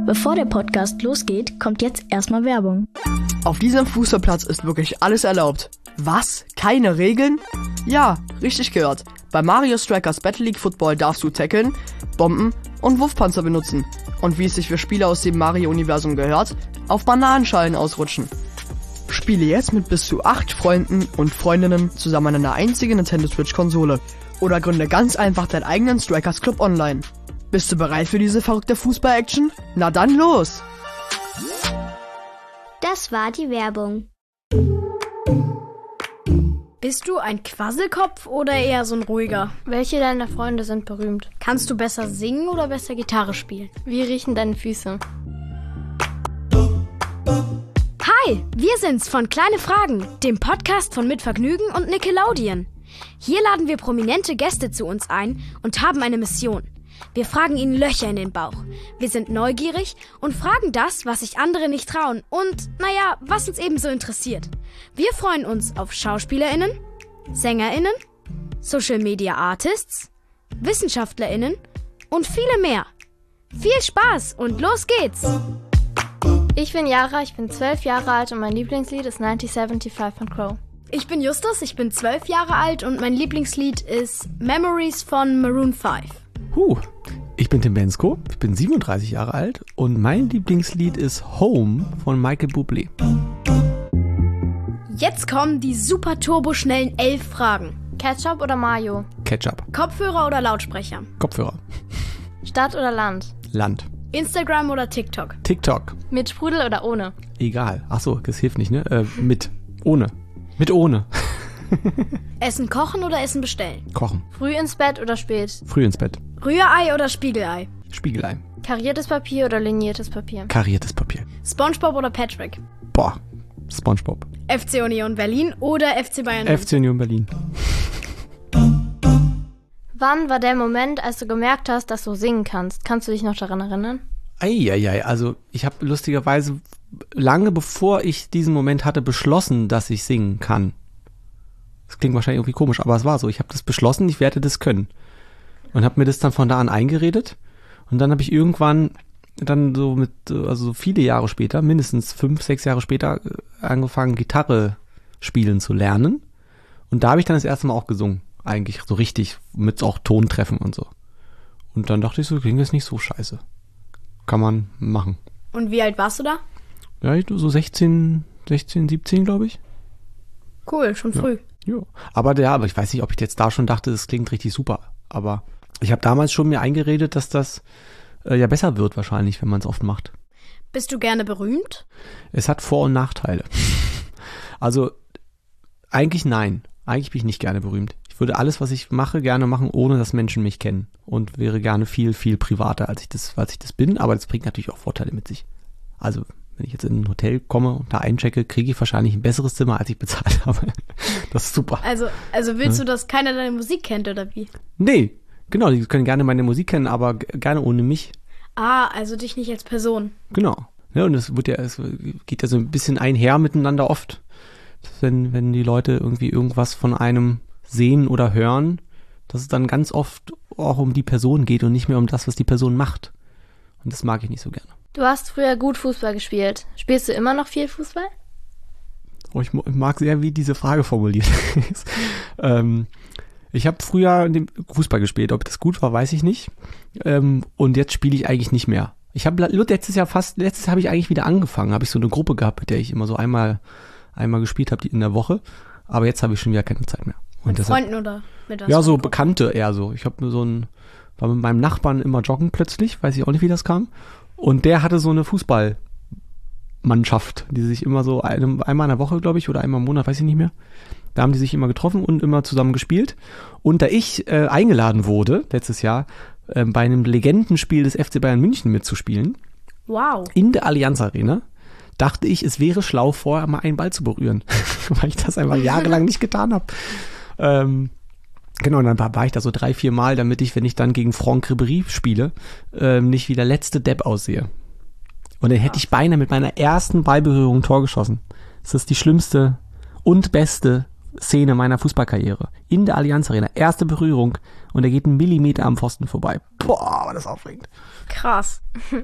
Bevor der Podcast losgeht, kommt jetzt erstmal Werbung. Auf diesem Fußballplatz ist wirklich alles erlaubt. Was? Keine Regeln? Ja, richtig gehört. Bei Mario Strikers Battle League Football darfst du tackeln, Bomben und Wurfpanzer benutzen. Und wie es sich für Spieler aus dem Mario-Universum gehört, auf Bananenschalen ausrutschen. Spiele jetzt mit bis zu 8 Freunden und Freundinnen zusammen an einer einzigen Nintendo Switch-Konsole. Oder gründe ganz einfach deinen eigenen Strikers Club online. Bist du bereit für diese verrückte Fußball-Action? Na dann los! Das war die Werbung. Bist du ein Quasselkopf oder eher so ein ruhiger? Welche deiner Freunde sind berühmt? Kannst du besser singen oder besser Gitarre spielen? Wie riechen deine Füße? Hi, wir sind's von Kleine Fragen, dem Podcast von Mit Vergnügen und Nickelodeon. Hier laden wir prominente Gäste zu uns ein und haben eine Mission. Wir fragen ihnen Löcher in den Bauch. Wir sind neugierig und fragen das, was sich andere nicht trauen und, was uns ebenso interessiert. Wir freuen uns auf SchauspielerInnen, SängerInnen, Social Media Artists, WissenschaftlerInnen und viele mehr. Viel Spaß und los geht's! Ich bin Yara, ich bin 12 Jahre alt und mein Lieblingslied ist 1975 von Crow. Ich bin Justus, ich bin 12 Jahre alt und mein Lieblingslied ist Memories von Maroon 5. Ich bin Tim Bensko, ich bin 37 Jahre alt und mein Lieblingslied ist Home von Michael Bublé. Jetzt kommen die super turboschnellen 11 Fragen. Ketchup oder Mayo? Ketchup. Kopfhörer oder Lautsprecher? Kopfhörer. Stadt oder Land? Land. Instagram oder TikTok? TikTok. Mit Sprudel oder ohne? Egal. Achso, das hilft nicht, ne? Mit. Ohne. Mit ohne. Essen kochen oder Essen bestellen? Kochen. Früh ins Bett oder spät? Früh ins Bett. Rührei oder Spiegelei? Spiegelei. Kariertes Papier oder liniertes Papier? Kariertes Papier. SpongeBob oder Patrick? Boah, SpongeBob. FC Union Berlin oder FC Bayern? FC Union Berlin. Wann war der Moment, als du gemerkt hast, dass du singen kannst? Kannst du dich noch daran erinnern? Eieiei, also ich habe lustigerweise lange bevor ich diesen Moment hatte beschlossen, dass ich singen kann. Das klingt wahrscheinlich irgendwie komisch, aber es war so. Ich habe das beschlossen, ich werde das können. Und habe mir das dann von da an eingeredet. Und dann habe ich irgendwann dann so viele Jahre später, mindestens 5, 6 Jahre später, angefangen, Gitarre spielen zu lernen. Und da habe ich dann das erste Mal auch gesungen. Eigentlich so richtig, mit auch Tontreffen und so. Und dann dachte ich so, klingt das nicht so scheiße. Kann man machen. Und wie alt warst du da? Ja, so 16, 17, glaube ich. Cool, schon früh. Ja. Aber ich weiß nicht, ob ich jetzt da schon dachte, das klingt richtig super. Aber ich habe damals schon mir eingeredet, dass das ja besser wird wahrscheinlich, wenn man es oft macht. Bist du gerne berühmt? Es hat Vor- und Nachteile. Also eigentlich nein. Eigentlich bin ich nicht gerne berühmt. Ich würde alles, was ich mache, gerne machen, ohne dass Menschen mich kennen. Und wäre gerne viel, viel privater, als ich das bin. Aber das bringt natürlich auch Vorteile mit sich. Also wenn ich jetzt in ein Hotel komme und da einchecke, kriege ich wahrscheinlich ein besseres Zimmer, als ich bezahlt habe. Das ist super. Also willst du, dass keiner deine Musik kennt, oder wie? Nee, genau, die können gerne meine Musik kennen, aber gerne ohne mich. Ah, also dich nicht als Person. Genau. Ja, und es geht ja so ein bisschen einher miteinander oft. Wenn die Leute irgendwie irgendwas von einem sehen oder hören, dass es dann ganz oft auch um die Person geht und nicht mehr um das, was die Person macht. Und das mag ich nicht so gerne. Du hast früher gut Fußball gespielt. Spielst du immer noch viel Fußball? Oh, ich mag sehr, wie diese Frage formuliert ist. Ich habe früher Fußball gespielt. Ob das gut war, weiß ich nicht. Und jetzt spiele ich eigentlich nicht mehr. Ich habe letztes Jahr habe ich eigentlich wieder angefangen. Habe ich so eine Gruppe gehabt, mit der ich immer so einmal gespielt habe in der Woche. Aber jetzt habe ich schon wieder keine Zeit mehr. Mit Freunden oder mit was? Ja, so Bekannte eher so. Ich habe war mit meinem Nachbarn immer joggen plötzlich. Weiß ich auch nicht, wie das kam. Und der hatte so eine Fußballmannschaft, die sich immer so einmal in der Woche, glaube ich, oder einmal im Monat, weiß ich nicht mehr. Da haben die sich immer getroffen und immer zusammen gespielt. Und da ich eingeladen wurde, letztes Jahr, bei einem Legendenspiel des FC Bayern München mitzuspielen, wow, in der Allianz Arena, dachte ich, es wäre schlau, vorher mal einen Ball zu berühren, weil ich das einfach jahrelang nicht getan habe. Genau, und dann war ich da so 3-4 Mal, damit ich, wenn ich dann gegen Franck Ribéry spiele, nicht wie der letzte Depp aussehe. Und dann hätte ich beinahe mit meiner ersten Ballberührung ein Tor geschossen. Das ist die schlimmste und beste Szene meiner Fußballkarriere. In der Allianz Arena, erste Berührung und er geht 1 Millimeter am Pfosten vorbei. Boah, war das aufregend. Krass.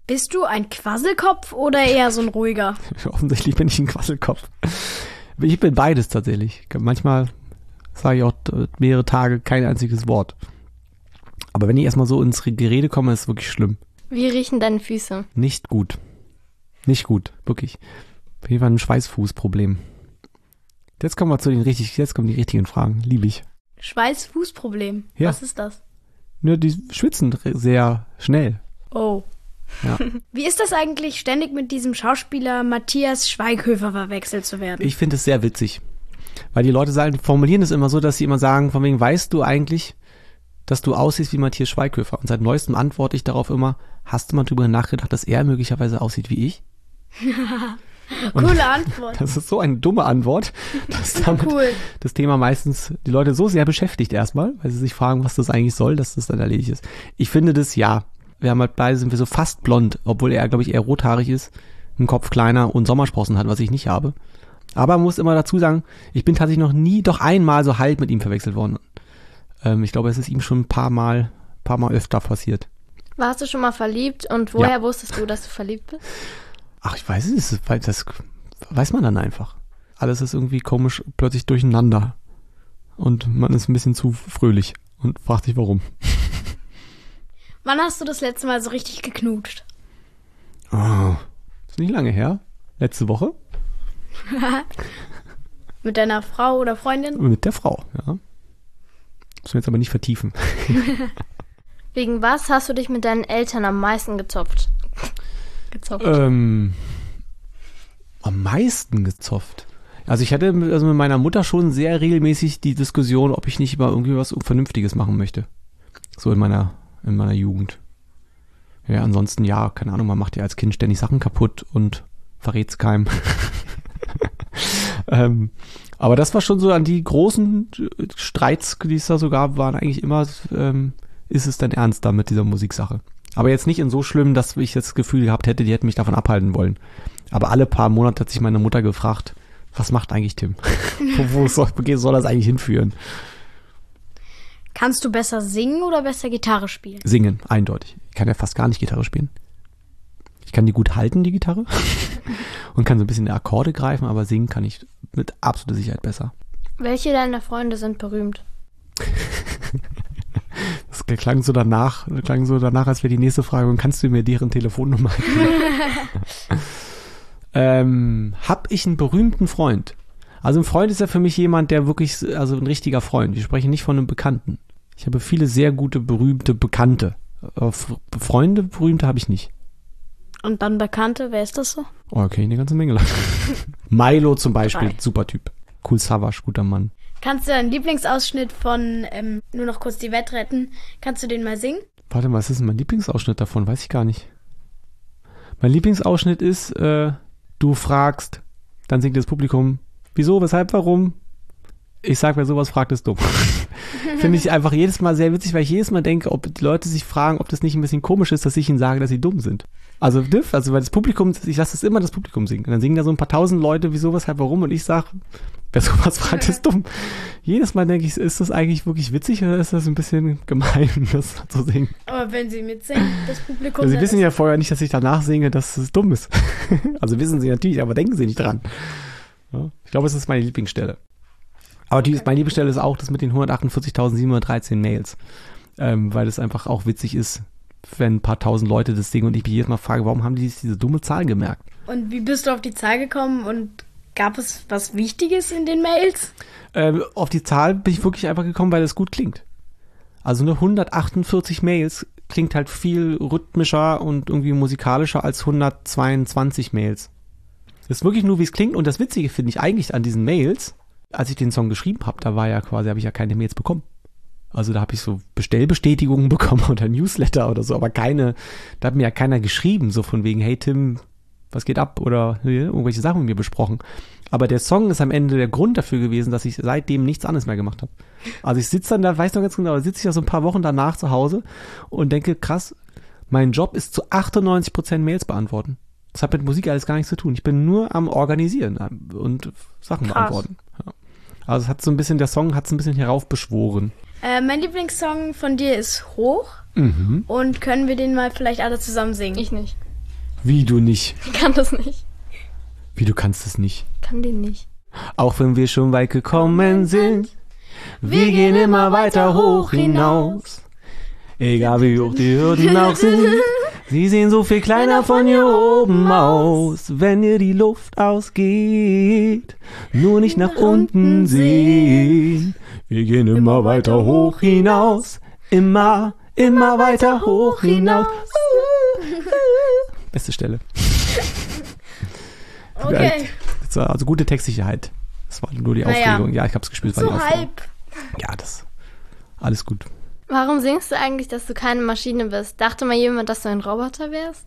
Bist du ein Quasselkopf oder eher so ein ruhiger? Offensichtlich bin ich ein Quasselkopf. Ich bin beides tatsächlich. Manchmal sage ich auch mehrere Tage kein einziges Wort. Aber wenn ich erstmal so ins Gerede komme, ist es wirklich schlimm. Wie riechen deine Füße? Nicht gut. Nicht gut, wirklich. Auf jeden Fall ein Schweißfußproblem. Jetzt kommen die richtigen Fragen. Liebe ich. Schweiß-Fußproblem. Ja. Was ist das? Nur die schwitzen sehr schnell. Oh. Ja. Wie ist das eigentlich, ständig mit diesem Schauspieler Matthias Schweighöfer verwechselt zu werden? Ich finde es sehr witzig. Weil die Leute formulieren es immer so, dass sie immer sagen, von wegen, weißt du eigentlich, dass du aussiehst wie Matthias Schweighöfer? Und seit neuestem antworte ich darauf immer, hast du mal drüber nachgedacht, dass er möglicherweise aussieht wie ich? Coole Antwort. Das ist so eine dumme Antwort, dass damit das Thema meistens die Leute so sehr beschäftigt erstmal, weil sie sich fragen, was das eigentlich soll, dass das dann erledigt ist. Ich finde das, ja. Wir haben halt beide, sind wir so fast blond, obwohl er, glaube ich, eher rothaarig ist, einen Kopf kleiner und Sommersprossen hat, was ich nicht habe. Aber man muss immer dazu sagen, ich bin tatsächlich doch einmal so halb mit ihm verwechselt worden. Ich glaube, es ist ihm schon ein paar Mal öfter passiert. Warst du schon mal verliebt und woher wusstest du, dass du verliebt bist? Ach, ich weiß es, das weiß man dann einfach. Alles ist irgendwie komisch plötzlich durcheinander. Und man ist ein bisschen zu fröhlich und fragt sich, warum. Wann hast du das letzte Mal so richtig geknutscht? Oh, ist nicht lange her. Letzte Woche. Mit deiner Frau oder Freundin? Mit der Frau, ja. Müssen wir jetzt aber nicht vertiefen. Wegen was hast du dich mit deinen Eltern am meisten gezopft? Am meisten gezopft? Also ich hatte mit meiner Mutter schon sehr regelmäßig die Diskussion, ob ich nicht mal irgendwie was Vernünftiges machen möchte. So in meiner Jugend. Ja, ansonsten, ja, keine Ahnung, man macht ja als Kind ständig Sachen kaputt und verrät's keinem. Aber das war schon so an die großen Streits, die es da so gab, waren eigentlich immer, ist es denn ernst da mit dieser Musiksache? Aber jetzt nicht in so schlimm, dass ich das Gefühl gehabt hätte, die hätten mich davon abhalten wollen. Aber alle paar Monate hat sich meine Mutter gefragt, was macht eigentlich Tim? Wo soll das eigentlich hinführen? Kannst du besser singen oder besser Gitarre spielen? Singen, eindeutig. Ich kann ja fast gar nicht Gitarre spielen. Ich kann die gut halten, die Gitarre. Und kann so ein bisschen die Akkorde greifen, aber singen kann ich mit absoluter Sicherheit besser. Welche deiner Freunde sind berühmt? Das klang so danach, als wäre die nächste Frage, und kannst du mir deren Telefonnummer geben? Hab ich einen berühmten Freund? Also ein Freund ist ja für mich jemand, der wirklich, also ein richtiger Freund. Ich spreche nicht von einem Bekannten. Ich habe viele sehr gute, berühmte Bekannte. Aber Freunde, berühmte habe ich nicht. Und dann Bekannte, wer ist das so? Oh, okay, eine ganze Menge. Milo zum Beispiel, super Typ. Cool Savage, guter Mann. Kannst du einen Lieblingsausschnitt von Nur noch kurz die Welt retten? Kannst du den mal singen? Warte mal, was ist denn mein Lieblingsausschnitt davon? Weiß ich gar nicht. Mein Lieblingsausschnitt ist, du fragst, dann singt das Publikum, wieso, weshalb, warum? Ich sag, wer sowas fragt, ist dumm. Finde ich einfach jedes Mal sehr witzig, weil ich jedes Mal denke, ob die Leute sich fragen, ob das nicht ein bisschen komisch ist, dass ich ihnen sage, dass sie dumm sind. Also weil das Publikum, ich lasse es immer das Publikum singen. Und dann singen da so ein paar tausend Leute, wieso, weshalb, warum? Und ich sage, wer sowas fragt, ist dumm. Jedes Mal denke ich, ist das eigentlich wirklich witzig oder ist das ein bisschen gemein, das zu singen? Aber wenn sie mitsingen, das Publikum... Also sie wissen ja vorher nicht, dass ich danach singe, dass es dumm ist. Also wissen sie natürlich, aber denken sie nicht dran. Ja, ich glaube, es ist meine Lieblingsstelle. Aber meine Lieblingsstelle ist auch das mit den 148.713 Mails. Weil es einfach auch witzig ist, wenn ein paar tausend Leute das singen und ich mich jedes Mal frage, warum haben die sich diese dumme Zahl gemerkt? Und wie bist du auf die Zahl gekommen und gab es was Wichtiges in den Mails? Auf die Zahl bin ich wirklich einfach gekommen, weil es gut klingt. Also eine 148 Mails klingt halt viel rhythmischer und irgendwie musikalischer als 122 Mails. Das ist wirklich nur, wie es klingt. Und das Witzige finde ich eigentlich an diesen Mails, als ich den Song geschrieben habe, habe ich ja keine Mails bekommen. Also da habe ich so Bestellbestätigungen bekommen oder Newsletter oder so, aber da hat mir ja keiner geschrieben, so von wegen, hey Tim, was geht ab? Oder irgendwelche Sachen mit mir besprochen. Aber der Song ist am Ende der Grund dafür gewesen, dass ich seitdem nichts anderes mehr gemacht habe. Also ich sitze dann da, weiß noch ganz genau, da sitze ich ja so ein paar Wochen danach zu Hause und denke, krass, mein Job ist zu 98% Mails beantworten. Das hat mit Musik alles gar nichts zu tun. Ich bin nur am Organisieren und Sachen beantworten. Ja. Also der Song hat es ein bisschen heraufbeschworen. Mein Lieblingssong von dir ist Hoch. Und können wir den mal vielleicht alle zusammen singen? Ich nicht. Wie du nicht? Ich kann das nicht. Wie, du kannst es nicht? Kann den nicht. Auch wenn wir schon weit gekommen sind, wir gehen immer weiter hoch hinaus. Egal wie hoch die Hürden auch sind, sie sehen so viel kleiner von hier oben aus. Wenn dir die Luft ausgeht, nur nicht nach unten sehen. Wir gehen immer weiter hoch hinaus, immer weiter hoch hinaus. Beste Stelle. Okay. Also gute Textsicherheit. Das war nur die Aufregung. Ja, ich hab's gespielt. War So die Aufregung. halb. Ja, das. Alles gut. Warum singst du eigentlich, dass du keine Maschine bist? Dachte mal jemand, dass du ein Roboter wärst?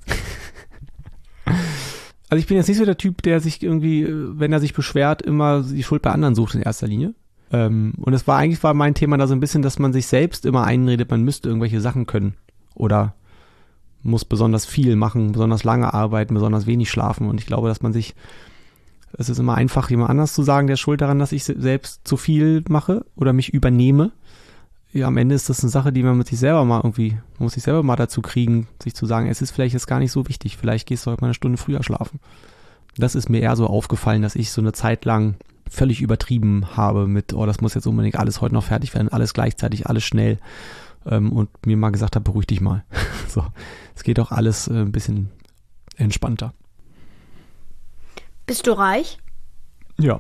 Also ich bin jetzt nicht so der Typ, der sich irgendwie, wenn er sich beschwert, immer die Schuld bei anderen sucht in erster Linie. Und es war mein Thema da so ein bisschen, dass man sich selbst immer einredet, man müsste irgendwelche Sachen können. Oder muss besonders viel machen, besonders lange arbeiten, besonders wenig schlafen. Und ich glaube, dass es ist immer einfach, jemand anders zu sagen, der ist schuld daran, dass ich selbst zu viel mache oder mich übernehme. Ja, am Ende ist das eine Sache, die man muss sich selber mal dazu kriegen, sich zu sagen, es ist vielleicht jetzt gar nicht so wichtig, vielleicht gehst du heute mal eine Stunde früher schlafen. Das ist mir eher so aufgefallen, dass ich so eine Zeit lang völlig übertrieben habe mit, das muss jetzt unbedingt alles heute noch fertig werden, alles gleichzeitig, alles schnell. Und mir mal gesagt habe, beruhig dich mal. So, es geht doch alles ein bisschen entspannter. Bist du reich? Ja.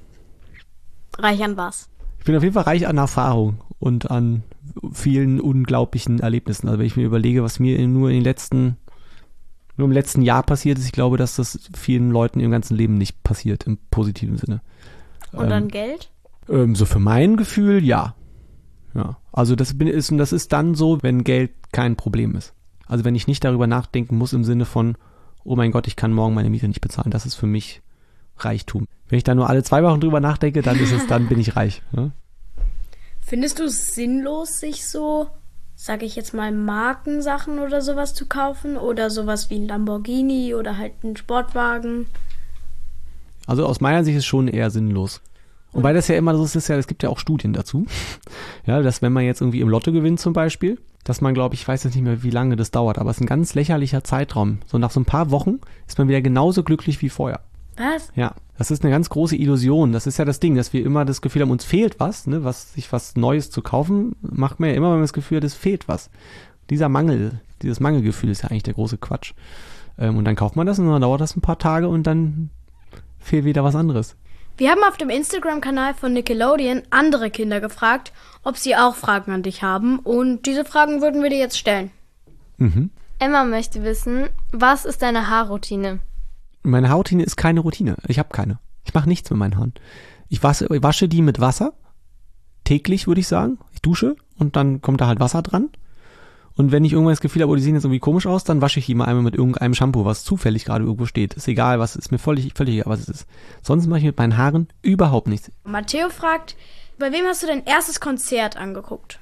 Reich an was? Ich bin auf jeden Fall reich an Erfahrung und an vielen unglaublichen Erlebnissen. Also wenn ich mir überlege, was mir nur im letzten Jahr passiert ist, ich glaube, dass das vielen Leuten im ganzen Leben nicht passiert, im positiven Sinne. Und an Geld? So für mein Gefühl, ja. Ja. Also das ist dann so, wenn Geld kein Problem ist. Also wenn ich nicht darüber nachdenken muss im Sinne von, oh mein Gott, ich kann morgen meine Miete nicht bezahlen. Das ist für mich Reichtum. Wenn ich da nur alle 2 Wochen drüber nachdenke, dann bin ich reich. Ja? Findest du es sinnlos, sich so, sag ich jetzt mal, Markensachen oder sowas zu kaufen? Oder sowas wie ein Lamborghini oder halt ein Sportwagen? Also aus meiner Sicht ist es schon eher sinnlos. Und weil das ja immer so ist, es gibt ja auch Studien dazu, ja, dass wenn man jetzt irgendwie im Lotto gewinnt zum Beispiel, dass man, glaube ich weiß jetzt nicht mehr, wie lange das dauert, aber es ist ein ganz lächerlicher Zeitraum. So nach so ein paar Wochen ist man wieder genauso glücklich wie vorher. Was? Ja, das ist eine ganz große Illusion. Das ist ja das Ding, dass wir immer das Gefühl haben, uns fehlt was, ne, sich was Neues zu kaufen, macht man ja immer, wenn man das Gefühl hat, es fehlt was. Dieses Mangelgefühl ist ja eigentlich der große Quatsch. Und dann kauft man das und dann dauert das ein paar Tage und dann fehlt wieder was anderes. Wir haben auf dem Instagram-Kanal von Nickelodeon andere Kinder gefragt, ob sie auch Fragen an dich haben. Und diese Fragen würden wir dir jetzt stellen. Mhm. Emma möchte wissen, was ist deine Haarroutine? Meine Haarroutine ist keine Routine. Ich habe keine. Ich mache nichts mit meinen Haaren. Ich wasche die mit Wasser. Täglich, würde ich sagen. Ich dusche und dann kommt da halt Wasser dran. Und wenn ich irgendwann das Gefühl habe, die sehen jetzt irgendwie komisch aus, dann wasche ich die mal einmal mit irgendeinem Shampoo, was zufällig gerade irgendwo steht. Ist egal, ist mir völlig egal, was es ist. Sonst mache ich mit meinen Haaren überhaupt nichts. Matteo fragt, bei wem hast du dein erstes Konzert angeguckt?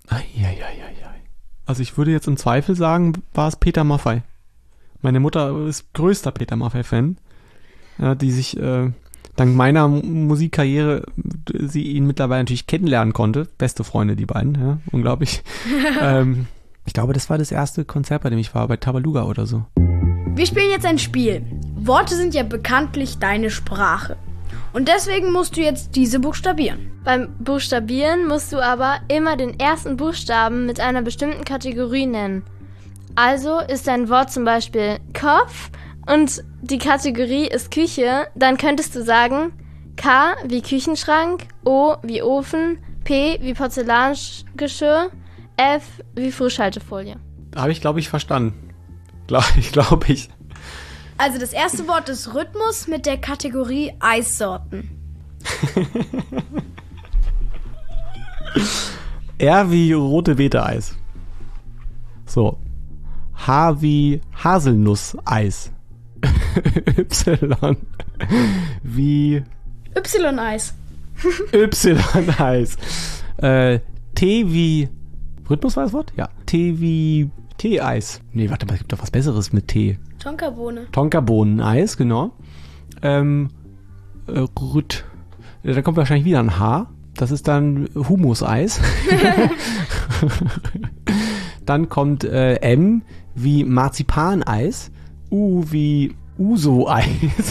Also ich würde jetzt im Zweifel sagen, war es Peter Maffay. Meine Mutter ist größter Peter Maffay-Fan, die sich dank meiner Musikkarriere sie ihn mittlerweile natürlich kennenlernen konnte. Beste Freunde, die beiden, ja, unglaublich. Ich glaube, das war das erste Konzert, bei dem ich war, bei Tabaluga oder so. Wir spielen jetzt ein Spiel. Worte sind ja bekanntlich deine Sprache. Und deswegen musst du jetzt diese buchstabieren. Beim Buchstabieren musst du aber immer den ersten Buchstaben mit einer bestimmten Kategorie nennen. Also ist dein Wort zum Beispiel Kopf und die Kategorie ist Küche, dann könntest du sagen K wie Küchenschrank, O wie Ofen, P wie Porzellangeschirr, F wie Frischhaltefolie. Habe ich, glaube ich, verstanden. Glaube ich. Also das erste Wort ist Rhythmus mit der Kategorie Eissorten. R wie rote Beete-Eis. So. H wie Haselnusseis. Y wie Y-Eis. Y-Eis. T wie Rhythmus war das Wort? Ja. T wie Tee-Eis. Nee, warte mal, es gibt doch was Besseres mit Tee. Tonkabohne. Tonkabohnen-Eis, genau. Da kommt wahrscheinlich wieder ein H. Das ist dann Humuseis. Dann kommt M wie Marzipaneis. wie Uso-Eis.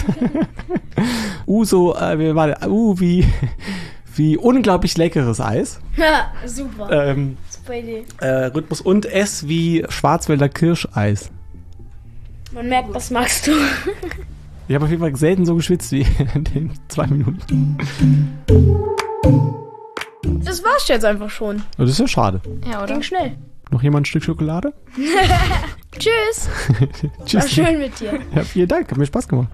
Wie unglaublich leckeres Eis. Ja, super. Super Idee. Rhythmus und S wie Schwarzwälder Kirscheis. Man merkt, was magst du. Ich habe auf jeden Fall selten so geschwitzt wie in den 2 Minuten. Das war's jetzt einfach schon. Das ist ja schade. Ja, oder? Ging schnell. Noch jemand ein Stück Schokolade? Tschüss. Tschüss. War schön mit dir. Ja, vielen Dank, hat mir Spaß gemacht.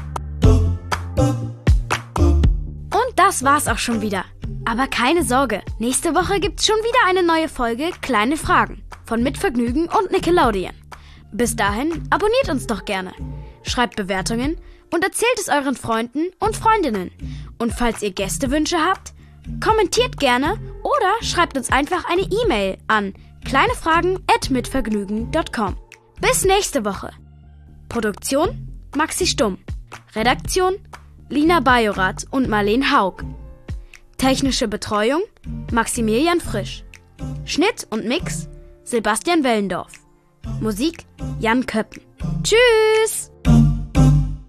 Und das war's auch schon wieder. Aber keine Sorge, nächste Woche gibt's schon wieder eine neue Folge Kleine Fragen von Mitvergnügen und Nickelodeon. Bis dahin, abonniert uns doch gerne. Schreibt Bewertungen und erzählt es euren Freunden und Freundinnen. Und falls ihr Gästewünsche habt, kommentiert gerne oder schreibt uns einfach eine E-Mail an kleinefragen@mitvergnügen.com. Bis nächste Woche. Produktion Maxi Stumm. Redaktion Lina Bajorath und Marleen Haug. Technische Betreuung Maximilian Frisch. Schnitt und Mix Sebastian Wellendorf. Musik Jan Köppen. Tschüss!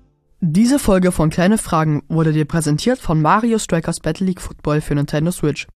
Diese Folge von Kleine Fragen wurde dir präsentiert von Mario Strikers Battle League Football für Nintendo Switch.